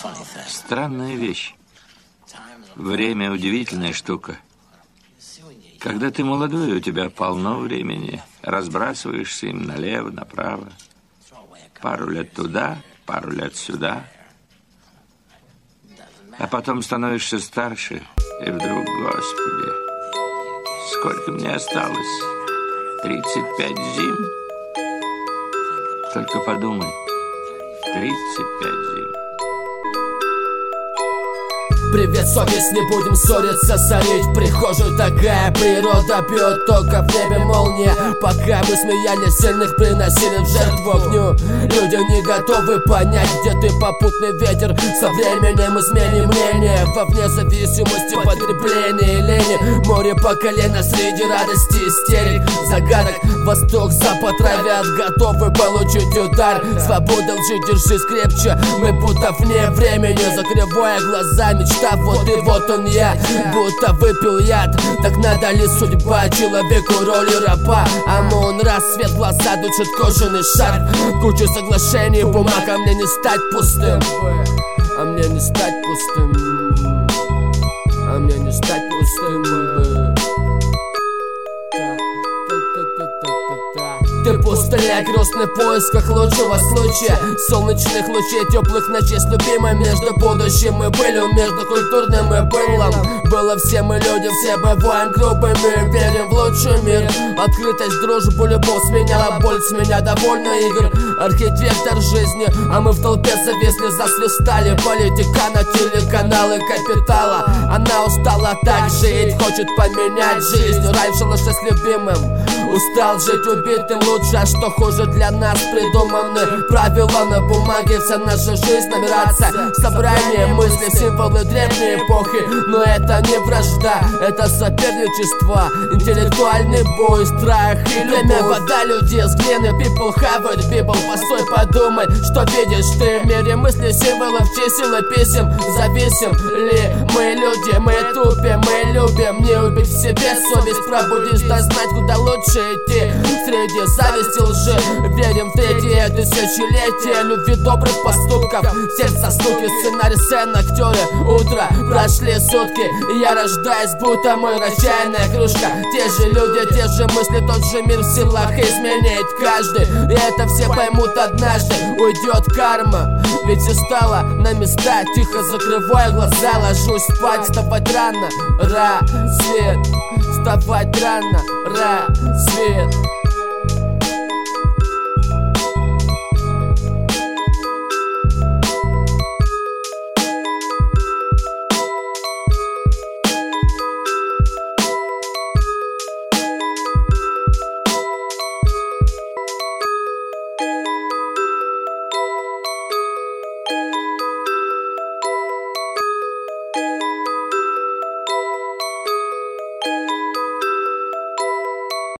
Странная вещь. Время – удивительная штука. Когда ты молодой, у тебя полно времени. Разбрасываешься им налево, направо. Пару лет туда, пару лет сюда. А потом становишься старше, и вдруг, Господи, сколько мне осталось? 35 зим? Только подумай, 35 зим. Привет, совесть, не будем ссориться, сорить в прихожую. Такая природа бьет, только в небе молния. Пока мы смеялись, сильных приносили в жертву огню. Люди не готовы понять, где ты попутный ветер. Со временем изменим мнение, вне зависимости потребления и лени. Море по колено среди радости истерик, загадок. Восток, запад травят, готовы получить удар. Свобода лжи, держись крепче, мы будто вне времени. Закрывая глаза, мечта. Вот и вот он я, будто выпил яд. Так надо ли судьба человеку роли раба? Амон, рассвет, глаза душит кожаный шар. Куча соглашений, бумаг, а мне не стать пустым. А мне не стать пустым. А мне не стать пустым. Ты пустыня, грустный в поисках лучшего случая. Солнечных лучей, теплых ночей с любимой. Между будущим и былью, между культурным и былом. Было все мы люди, все бываем группами. Верим в лучший мир. Открытость, дружбу, любовь сменяла боль. С меня довольно игр. Архитектор жизни, а мы в толпе зависли, засвистали. Политика на телеканалы капитала. Она устала так жить, хочет поменять жизнь. Раньше лучше с любимым. Устал жить убитым, лучше, а что хуже для нас придуманы правила на бумаге. Вся наша жизнь нумерация, собрание мыслей, символы древней эпохи. Но это не вражда, это соперничество, интеллектуальный бой, страх и любовь. Время, вода, люди с глины, people have it, people. Постой, подумай, что видишь ты в мире мыслей, символов, чисел и писем. Зависим ли мы люди, мы тупим, мы любим. Не убить в себе совесть, пробудись, дай знать, куда лучше идти. Среди зависти, лжи, верим в третье тысячелетие любви, добрых поступков. Сердце, стуки, сценарий, сцен, актеры. Утро, прошли сутки, и я рождаюсь, будто мой чайная кружка. Те же люди, те же мысли, тот же мир в силах изменить каждый. И это все поймут однажды, уйдет карма. Ведь все стало на места, тихо закрываю глаза, ложусь спать, вставать рано, рассвет. Вставать рано, рассвет.